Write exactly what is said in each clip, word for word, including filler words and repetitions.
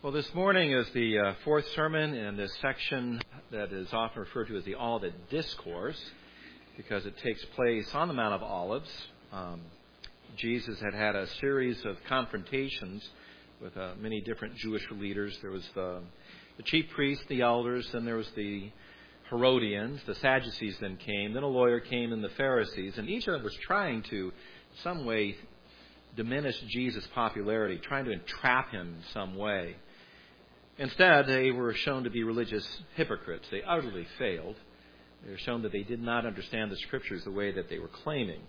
Well, this morning is the uh, fourth sermon in this section that is often referred to as the Olivet Discourse, because it takes place on the Mount of Olives. Um, Jesus had had a series of confrontations with uh, many different Jewish leaders. There was the, the chief priests, the elders, then there was the Herodians, the Sadducees then came, then a lawyer came, and the Pharisees, and each of them was trying to, in some way, diminish Jesus' popularity, trying to entrap him in some way. Instead, they were shown to be religious hypocrites. They utterly failed. They were shown that they did not understand the Scriptures the way that they were claiming.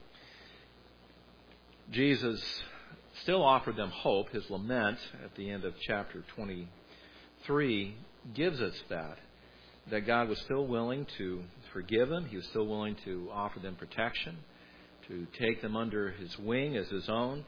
Jesus still offered them hope. His lament at the end of chapter twenty-three gives us that, that God was still willing to forgive them. He was still willing to offer them protection, to take them under His wing as His own.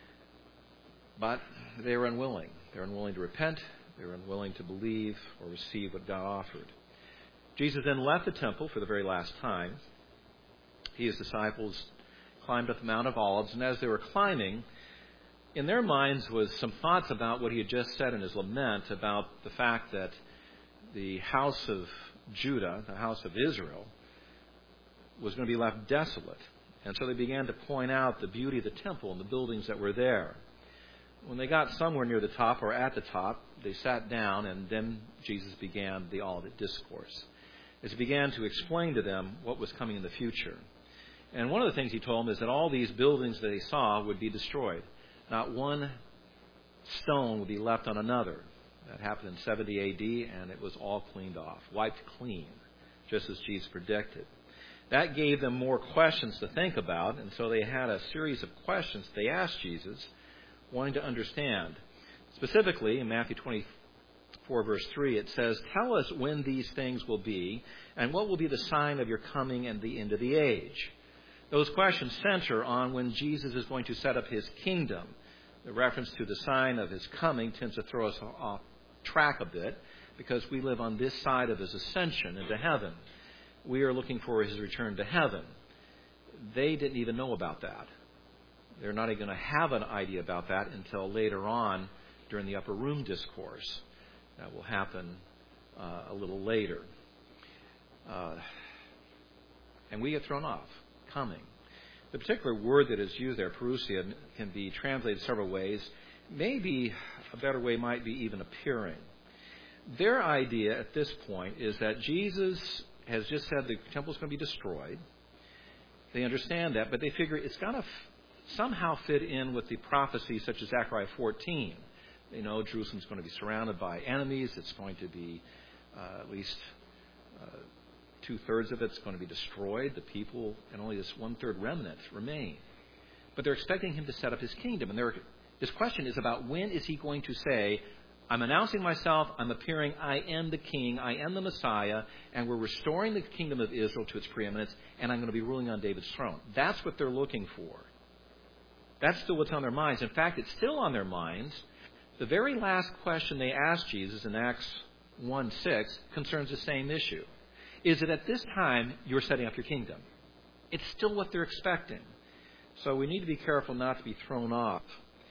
But they were unwilling. They were unwilling to repent. They were unwilling to believe or receive what God offered. Jesus then left the temple for the very last time. He and his disciples climbed up the Mount of Olives, and as they were climbing, in their minds was some thoughts about what he had just said in his lament about the fact that the house of Judah, the house of Israel, was going to be left desolate. And so they began to point out the beauty of the temple and the buildings that were there. When they got somewhere near the top or at the top, they sat down, and then Jesus began the Olivet Discourse, as he began to explain to them what was coming in the future. And one of the things he told them is that all these buildings that they saw would be destroyed. Not one stone would be left on another. That happened in seventy A D, and it was all cleaned off, wiped clean, just as Jesus predicted. That gave them more questions to think about, and so they had a series of questions they asked Jesus, wanting to understand. Specifically, in Matthew twenty-four, verse three, it says, "Tell us when these things will be, and what will be the sign of your coming and the end of the age." Those questions center on when Jesus is going to set up His kingdom. The reference to the sign of His coming tends to throw us off track a bit, because we live on this side of His ascension into heaven. We are looking for His return to heaven. They didn't even know about that. They're not even going to have an idea about that until later on during the Upper Room Discourse. That will happen uh, a little later. Uh, and we get thrown off. Coming. The particular word that is used there, parousia, can be translated several ways. Maybe a better way might be even appearing. Their idea at this point is that Jesus has just said the temple is going to be destroyed. They understand that, but they figure it's got to f- somehow fit in with the prophecies such as Zechariah fourteen. They know Jerusalem's going to be surrounded by enemies. It's going to be uh, at least uh, two-thirds of it's going to be destroyed. The people and only this one-third remnant remain. But they're expecting Him to set up His kingdom. And this question is about when is He going to say, "I'm announcing myself, I'm appearing, I am the King, I am the Messiah, and we're restoring the kingdom of Israel to its preeminence, and I'm going to be ruling on David's throne." That's what they're looking for. That's still what's on their minds. In fact, it's still on their minds. The very last question they asked Jesus in Acts one six concerns the same issue. Is it at this time you're setting up your kingdom? It's still what they're expecting. So we need to be careful not to be thrown off.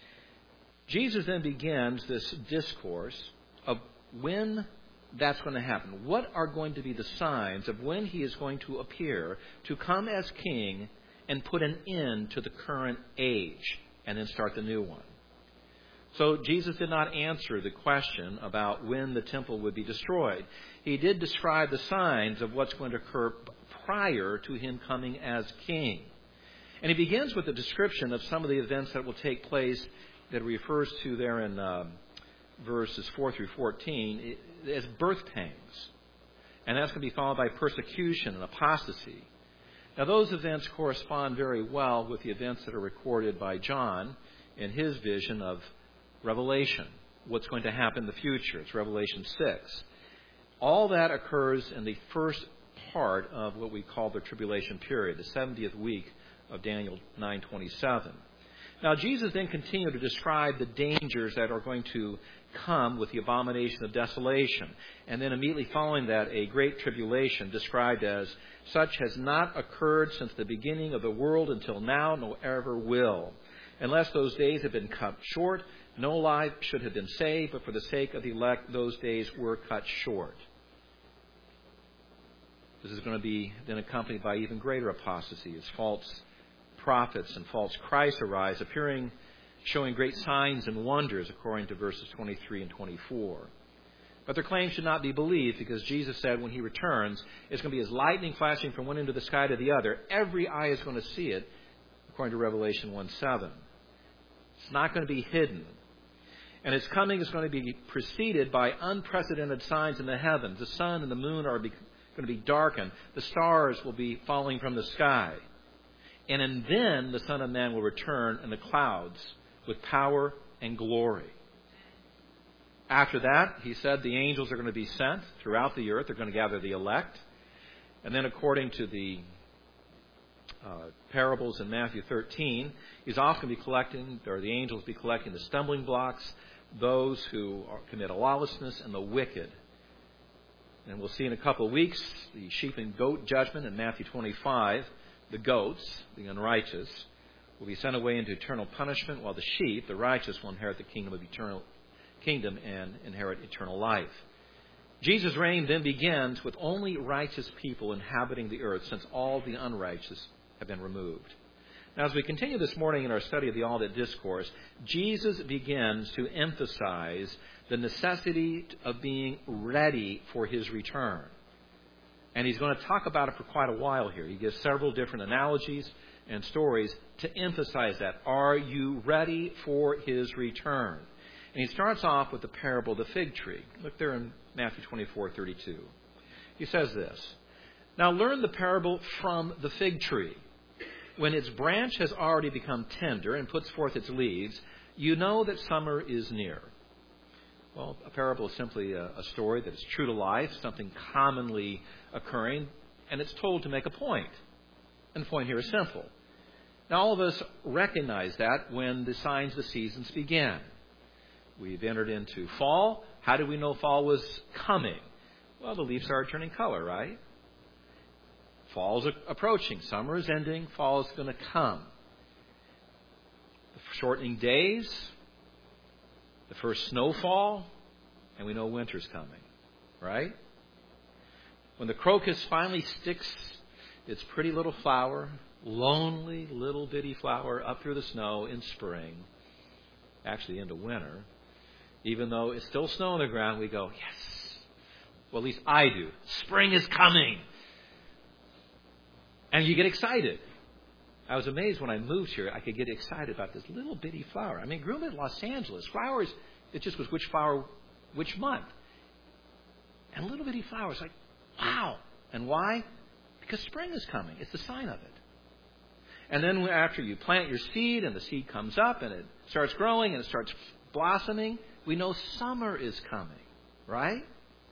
Jesus then begins this discourse of when that's going to happen. What are going to be the signs of when He is going to appear to come as King and put an end to the current age and then start the new one? So Jesus did not answer the question about when the temple would be destroyed. He did describe the signs of what's going to occur prior to Him coming as King. And He begins with a description of some of the events that will take place that He refers to there in uh, verses four through fourteen as birth pangs. And that's going to be followed by persecution and apostasy. Now, those events correspond very well with the events that are recorded by John in his vision of Revelation, what's going to happen in the future. It's Revelation six. All that occurs in the first part of what we call the tribulation period, the seventieth week of Daniel nine twenty-seven. Now, Jesus then continued to describe the dangers that are going to come with the abomination of desolation. And then immediately following that, a great tribulation described as such has not occurred since the beginning of the world until now, nor ever will. Unless those days have been cut short, No life should have been saved, but for the sake of the elect, those days were cut short. This is going to be then accompanied by even greater apostasy as false prophets and false Christs arise, appearing, showing great signs and wonders, according to verses twenty-three and twenty-four. But their claims should not be believed, because Jesus said when he returns, it's going to be as lightning flashing from one end of the sky to the other. Every eye is going to see it, according to Revelation one seven. It's not going to be hidden. And its coming is going to be preceded by unprecedented signs in the heavens. The sun and the moon are be, going to be darkened. The stars will be falling from the sky. And, and then the Son of Man will return in the clouds with power and glory. After that, he said, the angels are going to be sent throughout the earth. They're going to gather the elect. And then according to the uh, parables in Matthew thirteen, he's also going to be collecting, or the angels will be collecting the stumbling blocks, those who are, commit lawlessness, and the wicked. And we'll see in a couple of weeks the sheep and goat judgment in Matthew twenty-five. The goats, the unrighteous, will be sent away into eternal punishment, while the sheep, the righteous, will inherit the kingdom of eternal kingdom and inherit eternal life. Jesus' reign then begins with only righteous people inhabiting the earth, since all the unrighteous have been removed. Now, as we continue this morning in our study of the Olivet Discourse, Jesus begins to emphasize the necessity of being ready for his return. And he's going to talk about it for quite a while here. He gives several different analogies and stories to emphasize that. Are you ready for his return? And he starts off with the parable of the fig tree. Look there in Matthew twenty-four thirty-two. He says this, "Now learn the parable from the fig tree. When its branch has already become tender and puts forth its leaves, you know that summer is near." Well, a parable is simply a, a story that is true to life, something commonly occurring, and it's told to make a point. And the point here is simple. Now, all of us recognize that when the signs of the seasons begin. We've entered into fall. How did we know fall was coming? Well, the leaves started turning color, right? Fall's approaching. Summer is ending. Fall is going to come. The shortening days, the first snowfall, and we know winter's coming, right? When the crocus finally sticks its pretty little flower, lonely little bitty flower, up through the snow in spring, actually into winter, even though it's still snow on the ground, we go, yes. Well, at least I do. Spring is coming. And you get excited. I was amazed when I moved here, I could get excited about this little bitty flower. I mean, grew up in Los Angeles. Flowers, it just was which flower, which month. And little bitty flowers, like, wow. And why? Because spring is coming. It's the sign of it. And then after you plant your seed and the seed comes up and it starts growing and it starts blossoming, we know summer is coming, right?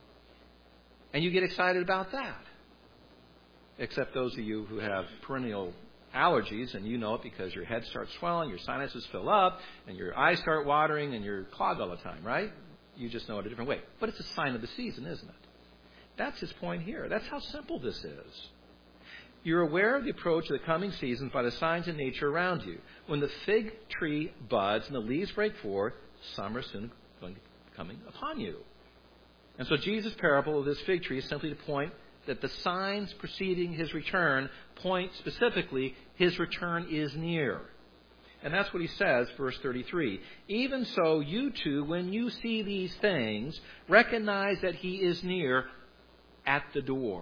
And you get excited about that. Except those of you who have perennial allergies, and you know it because your head starts swelling, your sinuses fill up, and your eyes start watering, and you're clogged all the time, right? You just know it a different way. But it's a sign of the season, isn't it? That's his point here. That's how simple this is. You're aware of the approach of the coming seasons by the signs in nature around you. When the fig tree buds and the leaves break forth, summer is soon going to be coming upon you. And so Jesus' parable of this fig tree is simply to point that the signs preceding his return point specifically his return is near. And that's what he says, verse thirty-three. "Even so, you too, when you see these things, recognize that he is near at the door."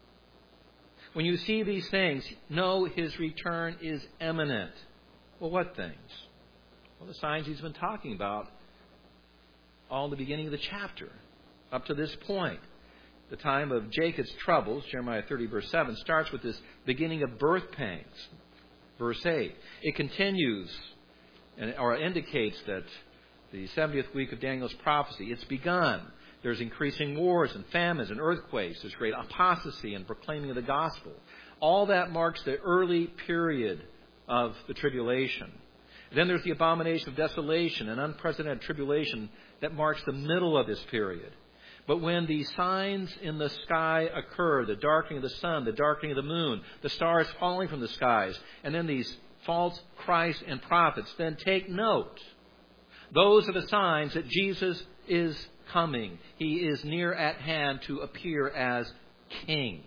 When you see these things, know his return is imminent. Well, what things? Well, the signs he's been talking about all in the beginning of the chapter, up to this point. The time of Jacob's troubles, Jeremiah thirty, verse seven, starts with this beginning of birth pangs. Verse eight. It continues, and, or indicates that the seventieth week of Daniel's prophecy, it's begun. There's increasing wars and famines and earthquakes. There's great apostasy and proclaiming of the gospel. All that marks the early period of the tribulation. Then there's the abomination of desolation and unprecedented tribulation that marks the middle of this period. But when the signs in the sky occur, the darkening of the sun, the darkening of the moon, the stars falling from the skies, and then these false Christs and prophets, then take note. Those are the signs that Jesus is coming. He is near at hand to appear as King.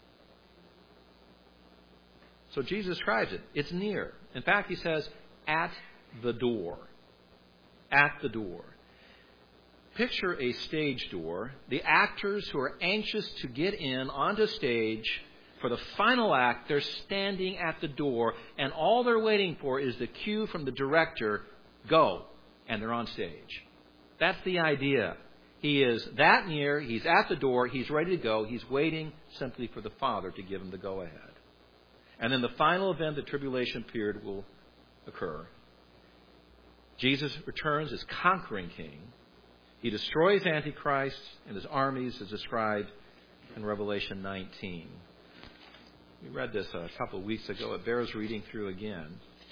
So Jesus describes it. It's near. In fact, he says, at the door. At the door. Picture a stage door. The actors who are anxious to get in onto stage for the final act, they're standing at the door, and all they're waiting for is the cue from the director, go, and they're on stage. That's the idea. He is that near, he's at the door, he's ready to go, he's waiting simply for the Father to give him the go-ahead. And then the final event, the tribulation period, will occur. Jesus returns as conquering king. He destroys Antichrist and his armies as described in Revelation nineteen. We read this a couple of weeks ago. It bears reading through again.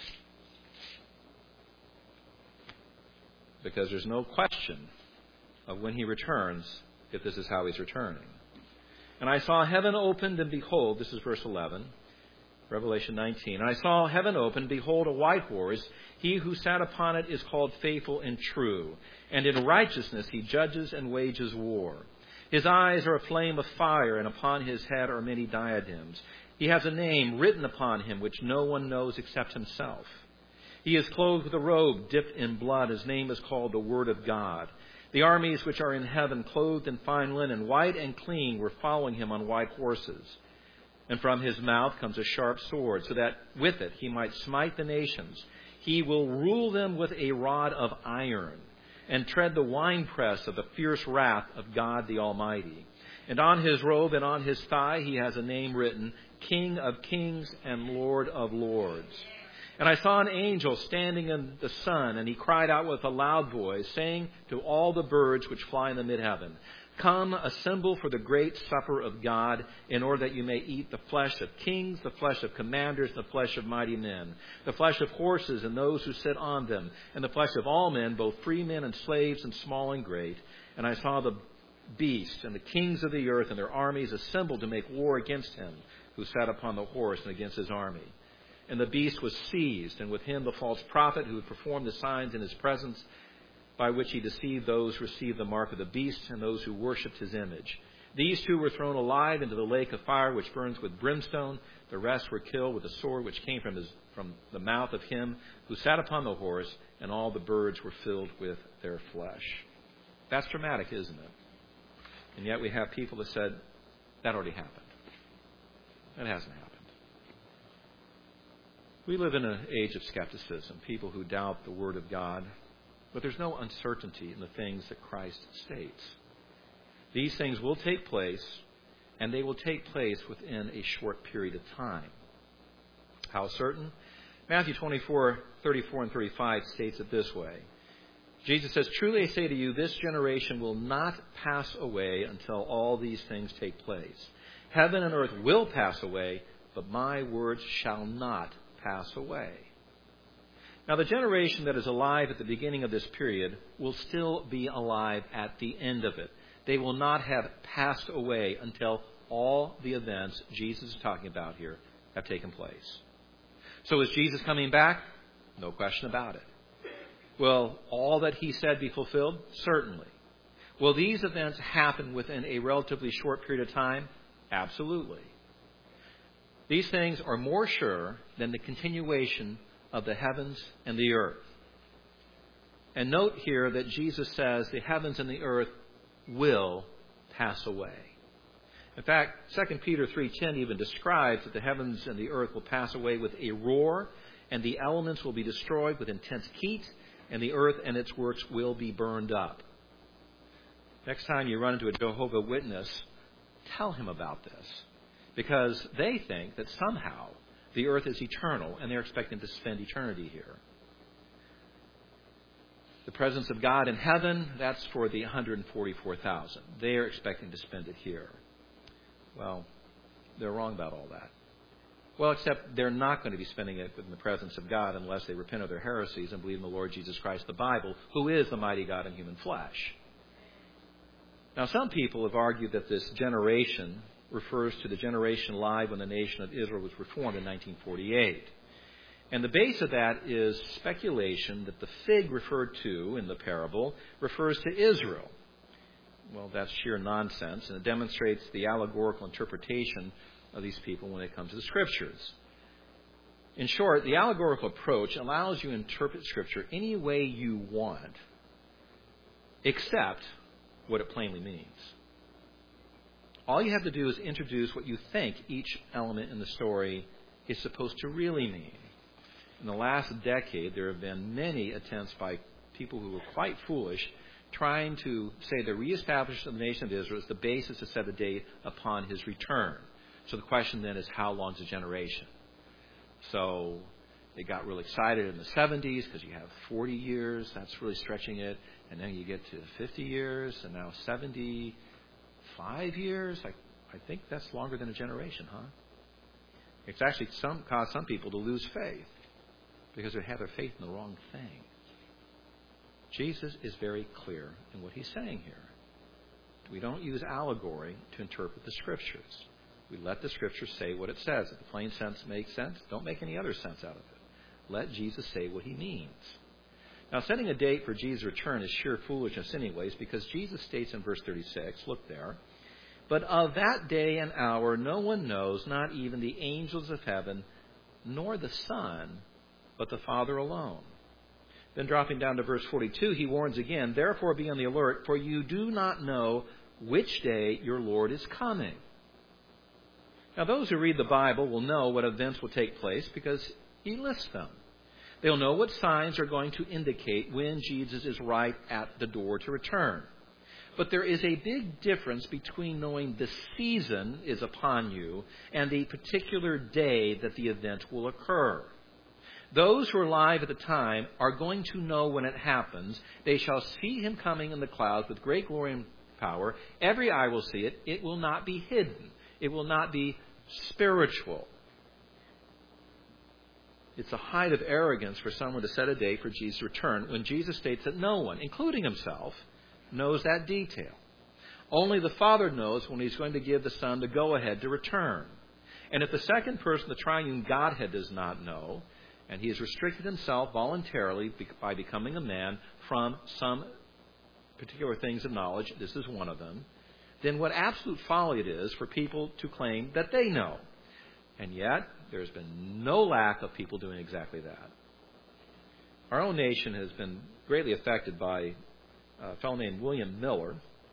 Because there's no question of when he returns, if this is how he's returning. And I saw heaven opened, and behold, this is verse eleven, Revelation nineteen. And I saw heaven opened, behold, a white horse. He who sat upon it is called Faithful and True. And in righteousness he judges and wages war. His eyes are a flame of fire, and upon his head are many diadems. He has a name written upon him which no one knows except himself. He is clothed with a robe dipped in blood. His name is called the Word of God. The armies which are in heaven, clothed in fine linen, white and clean, were following him on white horses. And from his mouth comes a sharp sword, so that with it he might smite the nations. He will rule them with a rod of iron, and tread the winepress of the fierce wrath of God the Almighty. And on his robe and on his thigh he has a name written, King of Kings and Lord of Lords. And I saw an angel standing in the sun, and he cried out with a loud voice, saying to all the birds which fly in the mid-heaven, Come, assemble for the great supper of God, in order that you may eat the flesh of kings, the flesh of commanders, the flesh of mighty men, the flesh of horses and those who sit on them, and the flesh of all men, both free men and slaves, and small and great. And I saw the beast and the kings of the earth and their armies assembled to make war against him who sat upon the horse and against his army. And the beast was seized, and with him the false prophet who had performed the signs in his presence, by which he deceived those who received the mark of the beast and those who worshipped his image. These two were thrown alive into the lake of fire, which burns with brimstone. The rest were killed with a sword which came from, his, from the mouth of him who sat upon the horse, and all the birds were filled with their flesh. That's dramatic, isn't it? And yet we have people that said, that already happened. That hasn't happened. We live in an age of skepticism, people who doubt the Word of God. But there's no uncertainty in the things that Christ states. These things will take place, and they will take place within a short period of time. How certain? Matthew twenty-four, thirty-four and thirty-five states it this way. Jesus says, Truly I say to you, this generation will not pass away until all these things take place. Heaven and earth will pass away, but my words shall not pass away. Now, the generation that is alive at the beginning of this period will still be alive at the end of it. They will not have passed away until all the events Jesus is talking about here have taken place. So is Jesus coming back? No question about it. Will all that he said be fulfilled? Certainly. Will these events happen within a relatively short period of time? Absolutely. These things are more sure than the continuation of the heavens and the earth. And note here that Jesus says the heavens and the earth will pass away. In fact, Second Peter three ten even describes that the heavens and the earth will pass away with a roar, and the elements will be destroyed with intense heat, and the earth and its works will be burned up. Next time you run into a Jehovah's Witness, tell him about this, because they think that somehow the earth is eternal, and they're expecting to spend eternity here. The presence of God in heaven, that's for the one hundred forty-four thousand. They're expecting to spend it here. Well, they're wrong about all that. Well, except they're not going to be spending it in the presence of God unless they repent of their heresies and believe in the Lord Jesus Christ, the Bible, who is the mighty God in human flesh. Now, some people have argued that this generation refers to the generation alive when the nation of Israel was reformed in nineteen forty-eight. And the base of that is speculation that the fig referred to in the parable refers to Israel. Well, that's sheer nonsense, and it demonstrates the allegorical interpretation of these people when it comes to the Scriptures. In short, the allegorical approach allows you to interpret Scripture any way you want, except what it plainly means. All you have to do is introduce what you think each element in the story is supposed to really mean. In the last decade, there have been many attempts by people who were quite foolish trying to say the reestablishment of the nation of Israel is the basis to set a date upon his return. So the question then is, how long is a generation? So they got really excited in the seventies because you have forty years. That's really stretching it. And then you get to fifty years, and now seventy-five years. I, I think that's longer than a generation, huh? It's actually some, caused some people to lose faith because they have their faith in the wrong thing. Jesus is very clear in what he's saying here. We don't use allegory to interpret the Scriptures. We let the Scripture say what it says. If the plain sense makes sense, don't make any other sense out of it. Let Jesus say what he means. Now, setting a date for Jesus' return is sheer foolishness anyways, because Jesus states in verse thirty-six, look there, "But of that day and hour no one knows, not even the angels of heaven, nor the Son, but the Father alone." Then dropping down to verse forty-two, he warns again, "Therefore be on the alert, for you do not know which day your Lord is coming." Now, those who read the Bible will know what events will take place because he lists them. They'll know what signs are going to indicate when Jesus is right at the door to return. But there is a big difference between knowing the season is upon you and the particular day that the event will occur. Those who are alive at the time are going to know when it happens. They shall see him coming in the clouds with great glory and power. Every eye will see it. It will not be hidden. It will not be spiritual. It's a height of arrogance for someone to set a date for Jesus' return when Jesus states that no one, including himself, knows that detail. Only the Father knows when he's going to give the Son the go-ahead to return. And if the second person, the triune Godhead, does not know, and he has restricted himself voluntarily by becoming a man from some particular things of knowledge, this is one of them, then what absolute folly it is for people to claim that they know. And yet, there's been no lack of people doing exactly that. Our own nation has been greatly affected by a fellow named William Miller.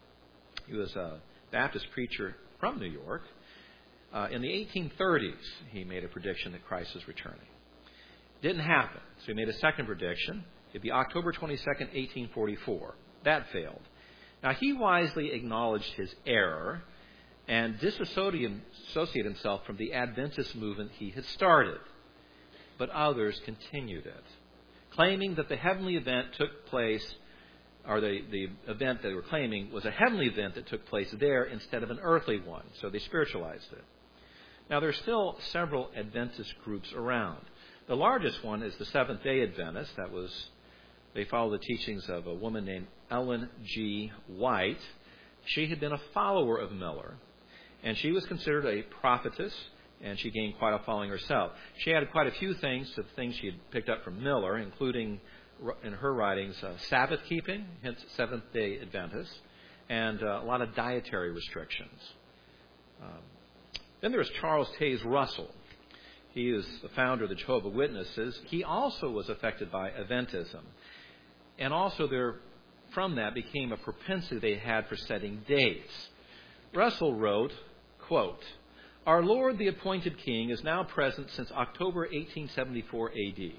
He was a Baptist preacher from New York. Uh, in the eighteen thirties, he made a prediction that Christ was returning. Didn't happen. So he made a second prediction. It'd be October twenty-second, eighteen forty-four. That failed. Now, he wisely acknowledged his error and disassociated himself from the Adventist movement he had started. But others continued it, claiming that the heavenly event took place, or the, the event they were claiming was a heavenly event that took place there instead of an earthly one. So they spiritualized it. Now, there are still several Adventist groups around. The largest one is the Seventh-day Adventists. That was, they follow the teachings of a woman named Ellen G. White. She had been a follower of Miller, and she was considered a prophetess, and she gained quite a following herself. She added quite a few things to the things she had picked up from Miller, including in her writings uh, Sabbath keeping, hence Seventh-day Adventists, and uh, a lot of dietary restrictions. Um, then there's Charles Taze Russell. He is the founder of the Jehovah's Witnesses. He also was affected by Adventism. And also there, from that became a propensity they had for setting dates. Russell wrote, quote, "Our Lord the appointed King is now present since October eighteen seventy-four A D.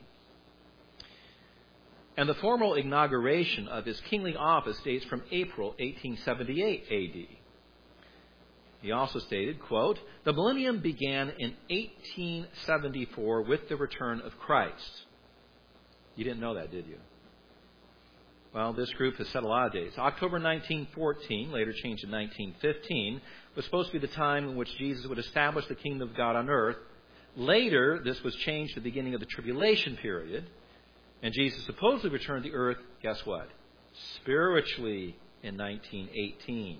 And the formal inauguration of his kingly office dates from April eighteen seventy-eight A D He also stated, quote, "The millennium began in eighteen seventy-four with the return of Christ." You didn't know that, did you? Well, this group has set a lot of dates. October nineteen fourteen, later changed to nineteen fifteen, was supposed to be the time in which Jesus would establish the kingdom of God on earth. Later, this was changed to the beginning of the tribulation period. And Jesus supposedly returned to earth, guess what? Spiritually in nineteen eighteen.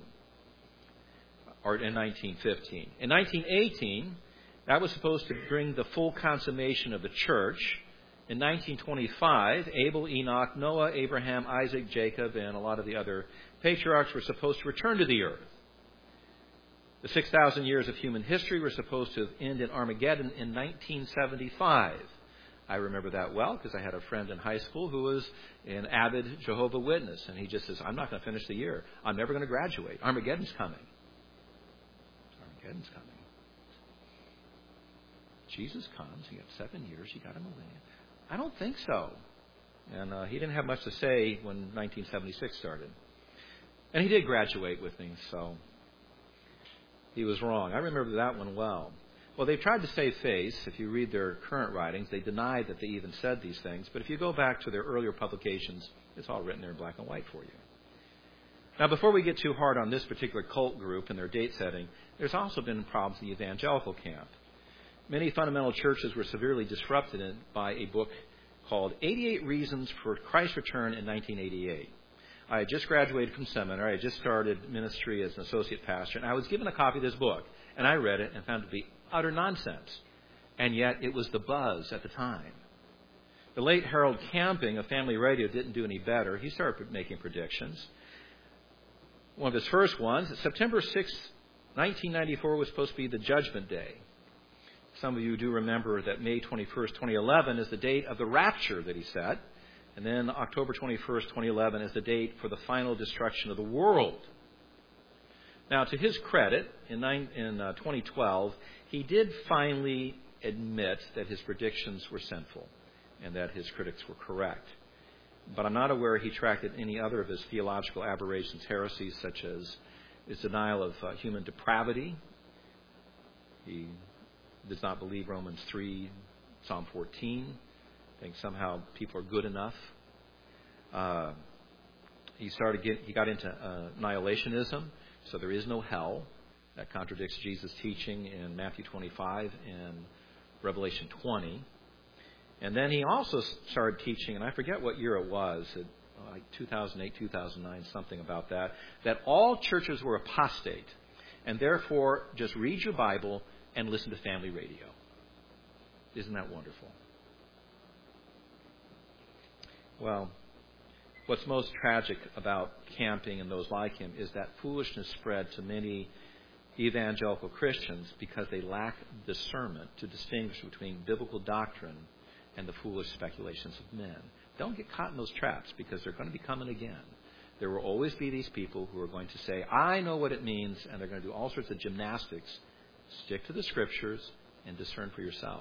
Or in nineteen fifteen. In nineteen eighteen, that was supposed to bring the full consummation of the church. In nineteen twenty-five, Abel, Enoch, Noah, Abraham, Isaac, Jacob, and a lot of the other patriarchs were supposed to return to the earth. The six thousand years of human history were supposed to end in Armageddon in nineteen seventy-five. I remember that well because I had a friend in high school who was an avid Jehovah's Witness, and he just says, I'm not going to finish the year. I'm never going to graduate. Armageddon's coming. Armageddon's coming. Jesus comes. You got seven years. You got a millennium. I don't think so. And uh, he didn't have much to say when nineteen seventy-six started. And he did graduate with me, so he was wrong. I remember that one well. Well, they've tried to save face. If you read their current writings, they deny that they even said these things. But if you go back to their earlier publications, it's all written there in black and white for you. Now, before we get too hard on this particular cult group and their date setting, there's also been problems in the evangelical camp. Many fundamental churches were severely disrupted by a book called eighty-eight Reasons for Christ's Return in nineteen eighty-eight. I had just graduated from seminary. I had just started ministry as an associate pastor, and I was given a copy of this book. And I read it and found it to be utter nonsense. And yet it was the buzz at the time. The late Harold Camping of Family Radio didn't do any better. He started making predictions. One of his first ones, September sixth, nineteen ninety-four, was supposed to be the Judgment Day. Some of you do remember that May twenty-first, twenty eleven is the date of the rapture that he set. And then October twenty-first, twenty eleven is the date for the final destruction of the world. Now, to his credit, in, nine, in uh, twenty twelve, he did finally admit that his predictions were sinful and that his critics were correct. But I'm not aware he tracked any other of his theological aberrations, heresies, such as his denial of uh, human depravity. He does not believe Romans three, Psalm fourteen. Thinks somehow people are good enough. Uh, he started get, he got into uh, annihilationism, so there is no hell. That contradicts Jesus' teaching in Matthew twenty-five and Revelation twenty. And then he also started teaching, and I forget what year it was, it, like two thousand eight, two thousand nine, something about that, that all churches were apostate, and therefore just read your Bible and listen to family radio. Isn't that wonderful? Well, what's most tragic about Camping and those like him is that foolishness spread to many evangelical Christians because they lack discernment to distinguish between biblical doctrine and the foolish speculations of men. Don't get caught in those traps because they're going to be coming again. There will always be these people who are going to say, I know what it means, and they're going to do all sorts of gymnastics. Stick to the Scriptures and discern for yourself.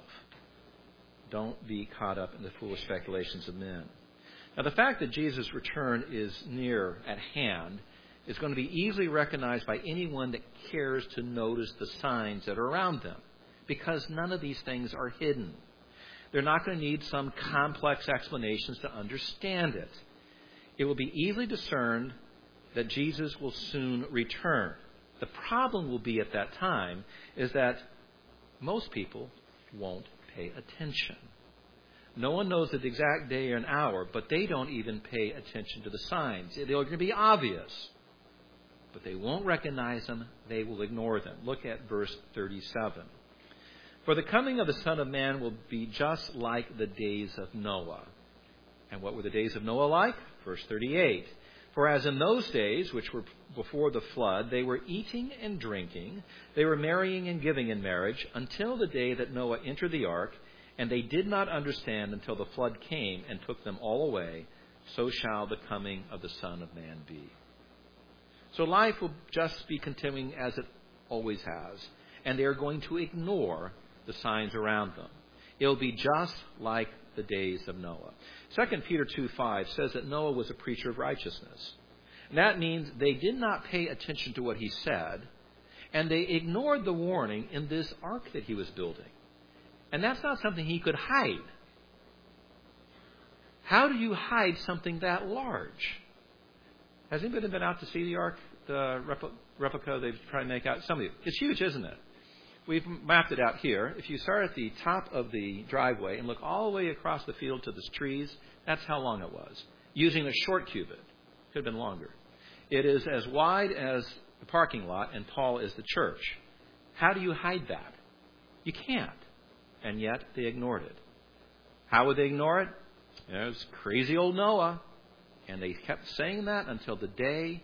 Don't be caught up in the foolish speculations of men. Now, the fact that Jesus' return is near at hand is going to be easily recognized by anyone that cares to notice the signs that are around them, because none of these things are hidden. They're not going to need some complex explanations to understand it. It will be easily discerned that Jesus will soon return. The problem will be at that time is that most people won't pay attention. No one knows the exact day or an hour, but they don't even pay attention to the signs. They're going to be obvious, but they won't recognize them. They will ignore them. Look at verse thirty-seven. For the coming of the Son of Man will be just like the days of Noah. And what were the days of Noah like? Verse thirty-eight. For as in those days, which were before the flood, they were eating and drinking, they were marrying and giving in marriage, until the day that Noah entered the ark, and they did not understand until the flood came and took them all away. So shall the coming of the Son of Man be. So life will just be continuing as it always has, and they are going to ignore the signs around them. It will be just like the days of Noah. Second Peter two five says that Noah was a preacher of righteousness. And that means they did not pay attention to what he said, and they ignored the warning in this ark that he was building. And that's not something he could hide. How do you hide something that large? Has anybody been out to see the ark, the replica they've tried to make out? Some of you. It's huge, isn't it? We've mapped it out here. If you start at the top of the driveway and look all the way across the field to the trees, that's how long it was. Using a short cubit. Could have been longer. It is as wide as the parking lot and tall as the church. How do you hide that? You can't. And yet they ignored it. How would they ignore it? There's crazy old Noah. And they kept saying that until the day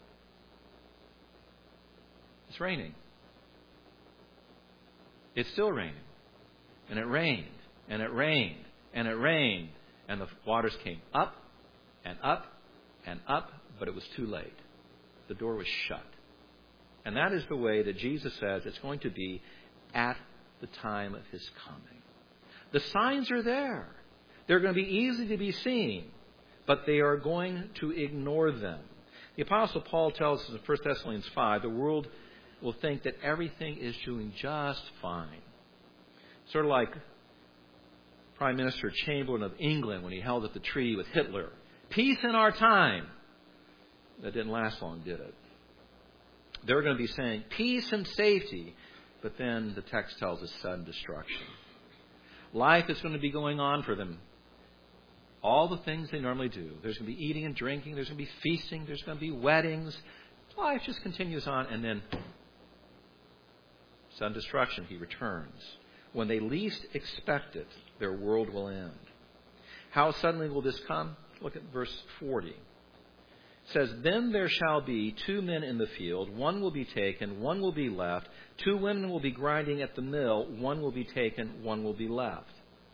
it's raining. It's still raining. And it rained. And it rained. And it rained. And the waters came up and up and up. But it was too late. The door was shut. And that is the way that Jesus says it's going to be at the time of His coming. The signs are there. They're going to be easy to be seen. But they are going to ignore them. The Apostle Paul tells us in First Thessalonians five, the world will think that everything is doing just fine. Sort of like Prime Minister Chamberlain of England when he held up the treaty with Hitler. Peace in our time. That didn't last long, did it? They're going to be saying peace and safety. But then the text tells us sudden destruction. Life is going to be going on for them. All the things they normally do. There's going to be eating and drinking. There's going to be feasting. There's going to be weddings. Life just continues on. And then sudden destruction. He returns. When they least expect it, their world will end. How suddenly will this come? Look at verse forty. It says, then there shall be two men in the field. One will be taken, one will be left. Two women will be grinding at the mill. One will be taken, one will be left.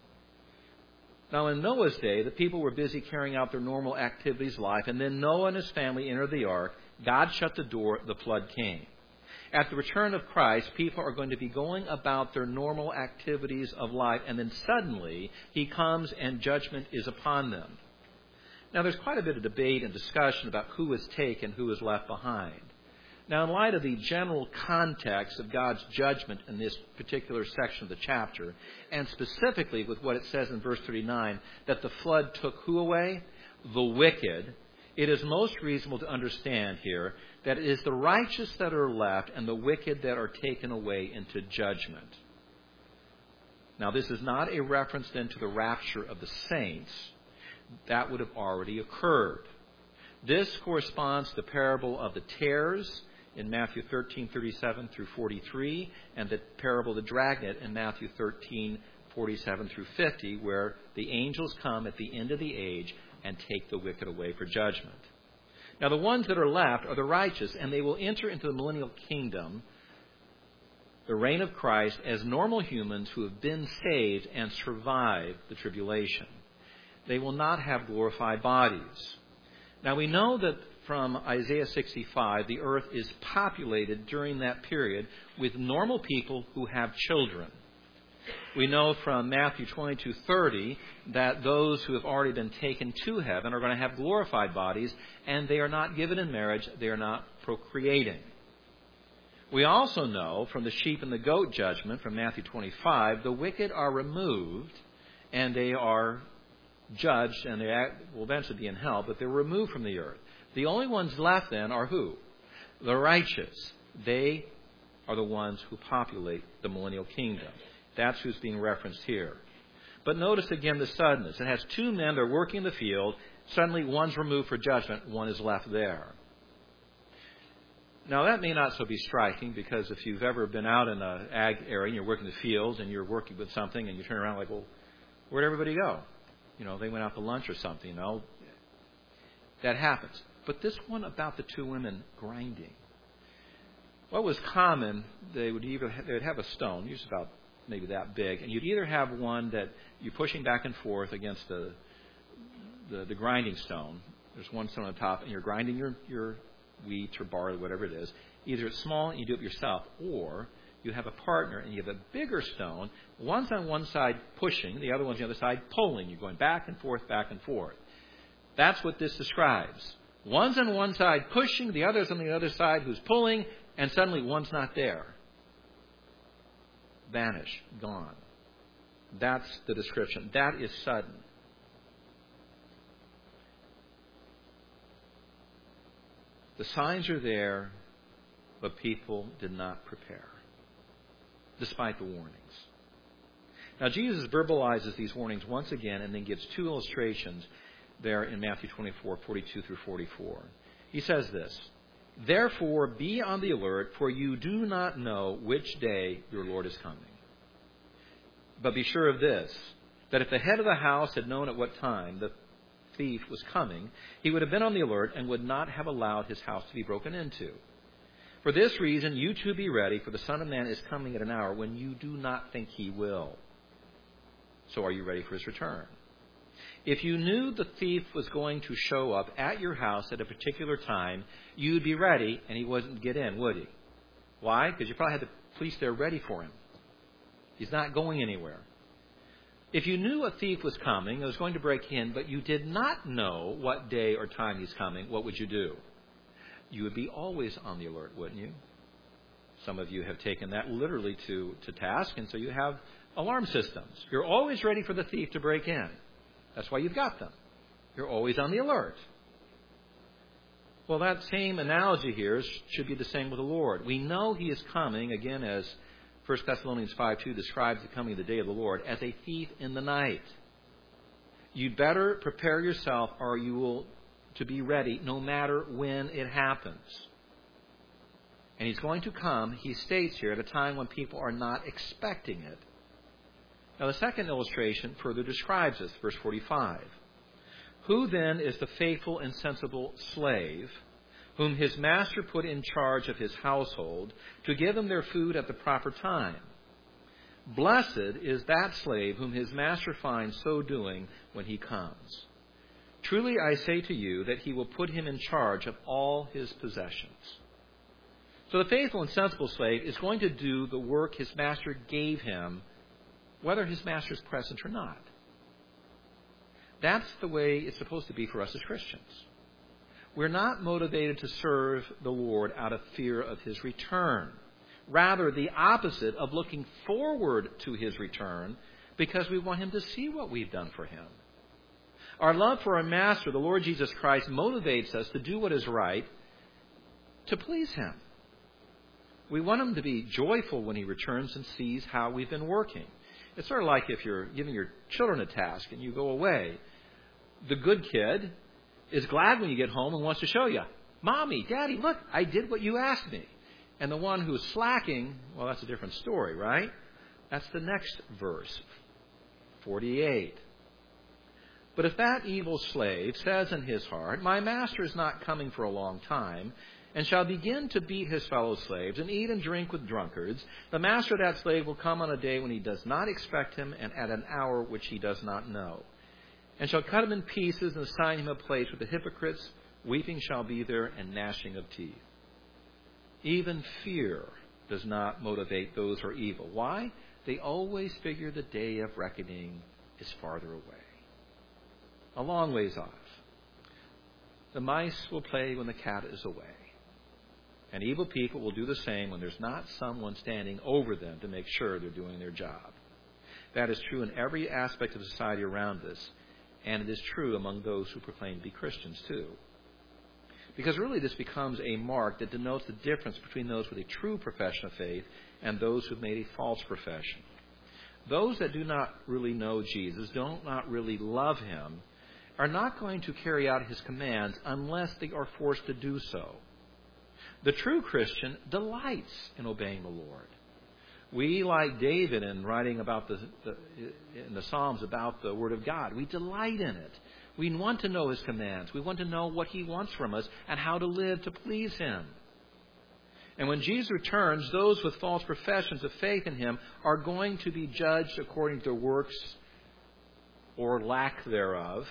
Now, in Noah's day, the people were busy carrying out their normal activities of life. And then Noah and his family entered the ark. God shut the door. The flood came. At the return of Christ, people are going to be going about their normal activities of life. And then suddenly, He comes and judgment is upon them. Now, there's quite a bit of debate and discussion about who is taken, who is left behind. Now, in light of the general context of God's judgment in this particular section of the chapter, and specifically with what it says in verse thirty-nine, that the flood took who away? The wicked. It is most reasonable to understand here that it is the righteous that are left and the wicked that are taken away into judgment. Now, this is not a reference then to the rapture of the saints. That would have already occurred. This corresponds to the parable of the tares in Matthew thirteen, thirty-seven through forty-three, and the parable of the dragnet in Matthew thirteen, forty-seven through fifty, where the angels come at the end of the age and take the wicked away for judgment. Now, the ones that are left are the righteous, and they will enter into the millennial kingdom, the reign of Christ, as normal humans who have been saved and survived the tribulation. They will not have glorified bodies. Now, we know that from Isaiah sixty-five, the earth is populated during that period with normal people who have children. We know from Matthew twenty-two thirty that those who have already been taken to heaven are going to have glorified bodies, and they are not given in marriage. They are not procreating. We also know from the sheep and the goat judgment from Matthew twenty-five, the wicked are removed, and they are judged, and they will eventually be in hell, but they're removed from the earth. The only ones left then are who? The righteous. They are the ones who populate the millennial kingdom. That's who's being referenced here. But notice again the suddenness. It has two men, they're working in the field. Suddenly one's removed for judgment, one is left there. Now that may not so be striking, because if you've ever been out in an ag area and you're working the fields and you're working with something and you turn around like, well, where'd everybody go? You know, they went out to lunch or something, you know. That happens. But this one about the two women grinding. What was common, they would either they would have a stone, usually about maybe that big, and you'd either have one that you're pushing back and forth against the the, the grinding stone. There's one stone on top, and you're grinding your, your wheat or barley, whatever it is. Either it's small and you do it yourself, or you have a partner and you have a bigger stone. One's on one side pushing, the other one's on the other side pulling. You're going back and forth, back and forth. That's what this describes. One's on one side pushing, the other's on the other side who's pulling, and suddenly one's not there. Vanish, gone. That's the description. That is sudden. The signs are there, but people did not prepare, despite the warnings. Now, Jesus verbalizes these warnings once again and then gives two illustrations there in Matthew twenty-four, forty-two through forty-four. He says this, "Therefore be on the alert, for you do not know which day your Lord is coming. But be sure of this, that if the head of the house had known at what time the thief was coming, he would have been on the alert and would not have allowed his house to be broken into. For this reason, you too be ready, for the Son of Man is coming at an hour when you do not think he will. So are you ready for his return? If you knew the thief was going to show up at your house at a particular time, you'd be ready, and he wouldn't get in, would he? Why? Because you probably had the police there ready for him. He's not going anywhere. If you knew a thief was coming and was going to break in, but you did not know what day or time he's coming, what would you do? You would be always on the alert, wouldn't you? Some of you have taken that literally to, to task, and so you have alarm systems. You're always ready for the thief to break in. That's why you've got them. You're always on the alert. Well, that same analogy here should be the same with the Lord. We know he is coming, again, as First Thessalonians five two describes the coming of the day of the Lord, as a thief in the night. You'd better prepare yourself, or you will to be ready no matter when it happens. And he's going to come, he states here, at a time when people are not expecting it. Now, the second illustration further describes this, verse forty-five. Who then is the faithful and sensible slave, whom his master put in charge of his household, to give them their food at the proper time? Blessed is that slave whom his master finds so doing when he comes. Truly I say to you that he will put him in charge of all his possessions. So the faithful and sensible slave is going to do the work his master gave him, whether his master is present or not. That's the way it's supposed to be for us as Christians. We're not motivated to serve the Lord out of fear of his return. Rather, the opposite of looking forward to his return because we want him to see what we've done for him. Our love for our Master, the Lord Jesus Christ, motivates us to do what is right to please him. We want him to be joyful when he returns and sees how we've been working. It's sort of like if you're giving your children a task and you go away. The good kid is glad when you get home and wants to show you, Mommy, Daddy, look, I did what you asked me. And the one who's slacking, well, that's a different story, right? That's the next verse, forty-eight. But if that evil slave says in his heart, My master is not coming for a long time, and shall begin to beat his fellow slaves, and eat and drink with drunkards, the master of that slave will come on a day when he does not expect him, and at an hour which he does not know, and shall cut him in pieces, and assign him a place with the hypocrites. Weeping shall be there, and gnashing of teeth. Even fear does not motivate those who are evil. Why? They always figure the day of reckoning is farther away, a long ways off. The mice will play when the cat is away. And evil people will do the same when there's not someone standing over them to make sure they're doing their job. That is true in every aspect of society around us, and it is true among those who proclaim to be Christians too. Because really this becomes a mark that denotes the difference between those with a true profession of faith and those who've made a false profession. Those that do not really know Jesus, don't not really love him, are not going to carry out his commands unless they are forced to do so. The true Christian delights in obeying the Lord. We, like David, in writing about the, the in the Psalms about the Word of God, we delight in it. We want to know his commands. We want to know what he wants from us and how to live to please him. And when Jesus returns, those with false professions of faith in him are going to be judged according to their works or lack thereof,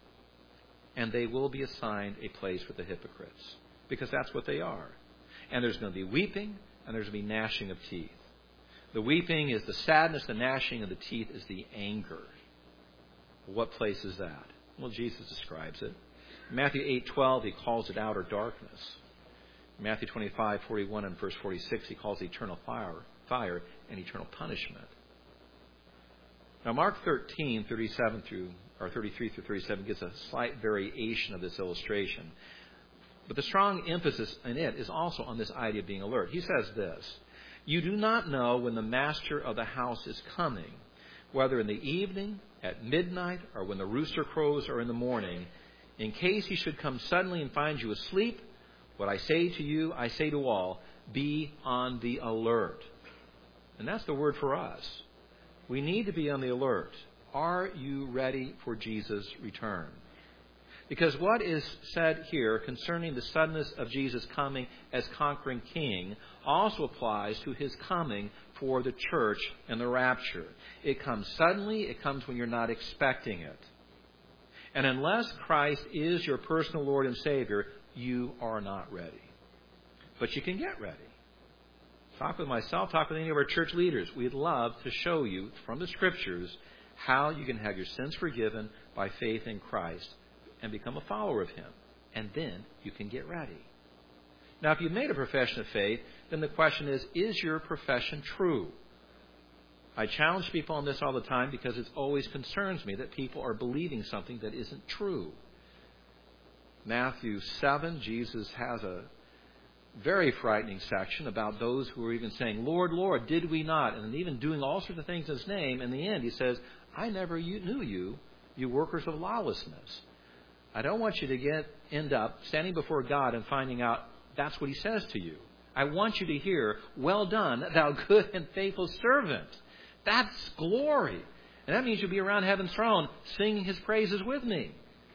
and they will be assigned a place with the hypocrites, because that's what they are. And there's going to be weeping, and there's going to be gnashing of teeth. The weeping is the sadness, the gnashing of the teeth is the anger. What place is that? Well, Jesus describes it. In Matthew eight twelve, he calls it outer darkness. In Matthew twenty-five forty-one and verse forty-six, he calls it eternal fire, fire and eternal punishment. Now, Mark thirteen thirty-seven through or thirty-three through thirty-seven gives a slight variation of this illustration. But the strong emphasis in it is also on this idea of being alert. He says this, You do not know when the master of the house is coming, whether in the evening, at midnight, or when the rooster crows, or in the morning, in case he should come suddenly and find you asleep. What I say to you, I say to all, be on the alert. And that's the word for us. We need to be on the alert. Are you ready for Jesus' return? Because what is said here concerning the suddenness of Jesus coming as conquering king also applies to his coming for the church and the rapture. It comes suddenly. It comes when you're not expecting it. And unless Christ is your personal Lord and Savior, you are not ready. But you can get ready. Talk with myself, talk with any of our church leaders. We'd love to show you from the Scriptures how you can have your sins forgiven by faith in Christ and become a follower of Him. And then you can get ready. Now, if you've made a profession of faith, then the question is, is your profession true? I challenge people on this all the time because it always concerns me that people are believing something that isn't true. Matthew seven, Jesus has a very frightening section about those who are even saying, Lord, Lord, did we not? And even doing all sorts of things in His name. In the end, He says, I never knew you, you workers of lawlessness. I don't want you to get end up standing before God and finding out that's what He says to you. I want you to hear, well done, thou good and faithful servant. That's glory. And that means you'll be around heaven's throne singing His praises with me.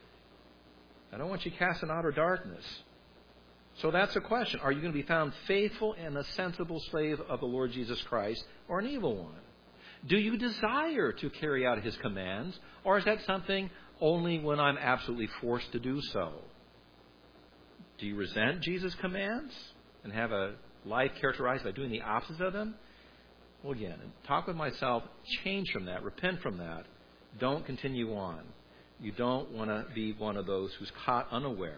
I don't want you cast in outer darkness. So that's the question. Are you going to be found faithful and a sensible slave of the Lord Jesus Christ, or an evil one? Do you desire to carry out His commands, or is that something only when I'm absolutely forced to do so? Do you resent Jesus' commands and have a life characterized by doing the opposite of them? Well, again, talk with myself, change from that, repent from that. Don't continue on. You don't want to be one of those who's caught unaware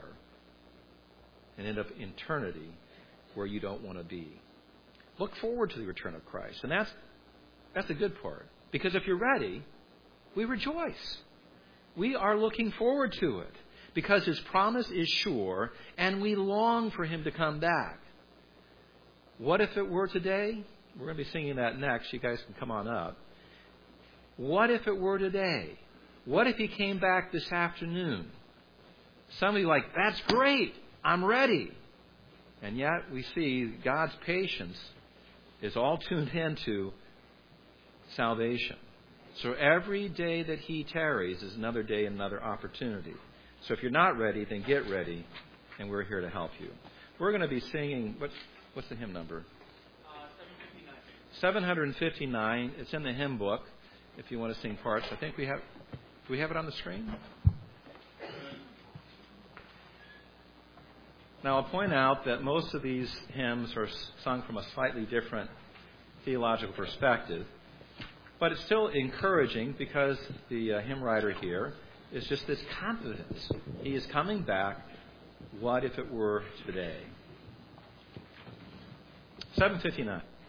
and end up in eternity where you don't want to be. Look forward to the return of Christ. And that's that's the good part. Because if you're ready, we rejoice. We are looking forward to it. Because His promise is sure, and we long for Him to come back. What if it were today? We're going to be singing that next. You guys can come on up. What if it were today? What if He came back this afternoon? Somebody like, that's great. I'm ready. And yet we see God's patience is all tuned into salvation. So every day that He tarries is another day and another opportunity. So if you're not ready, then get ready, and we're here to help you. We're going to be singing, what's, what's the hymn number? Uh, seven fifty-nine. seven fifty-nine. It's in the hymn book if you want to sing parts. I think we have, do we have it on the screen? Now, I'll point out that most of these hymns are sung from a slightly different theological perspective, but it's still encouraging because the uh, hymn writer here is just this confidence. He is coming back. What if it were today? seven fifty-nine.